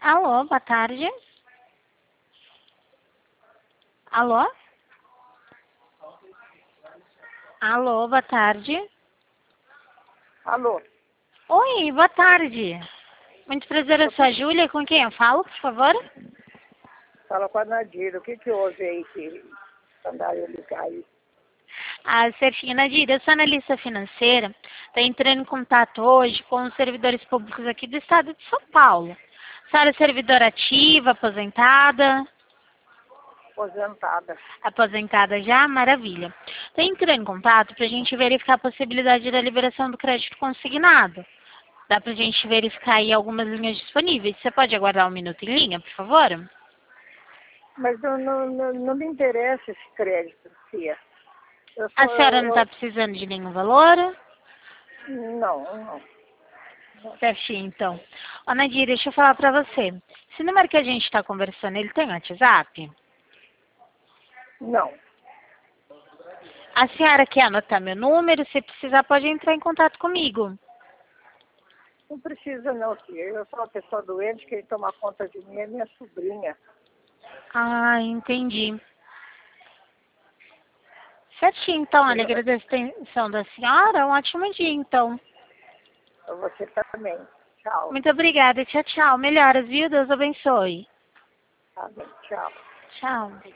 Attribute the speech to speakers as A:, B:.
A: Alô, boa tarde. Alô? Alô, boa tarde.
B: Alô,
A: Oi, boa tarde. Muito prazer, eu sou a Júlia. Com quem eu falo, por favor?
B: fala com a Nadira. O que houve aí que mandaram eu ligar aí?
A: A Serfinha Nadir, eu sou analista financeira. Estou entrando em contato hoje com os servidores públicos aqui do estado de São Paulo. A senhora é servidora ativa, aposentada?
B: Aposentada.
A: Aposentada já? Maravilha. Estou entrando em contato para a gente verificar a possibilidade da liberação do crédito consignado. Dá para a gente verificar aí algumas linhas disponíveis. Você pode aguardar um minuto em linha, por favor?
B: Mas não me interessa esse crédito, Cia.
A: A senhora não está precisando de nenhum valor?
B: Não.
A: Certinho, então. Ô, Nadir, deixa eu falar para você. Esse número que a gente está conversando, ele tem WhatsApp?
B: Não.
A: A senhora quer anotar meu número? Se precisar, pode entrar em contato comigo.
B: Não precisa não, Cia. Eu sou uma pessoa doente, quem toma conta de mim é minha sobrinha.
A: Ah, entendi. Certinho, então. Olha, agradeço a atenção da senhora. Um ótimo dia, então.
B: Você também. Tchau.
A: Muito obrigada. Tchau, tchau. Melhoras, viu? Deus abençoe.
B: Tá bem, tchau.
A: Tchau.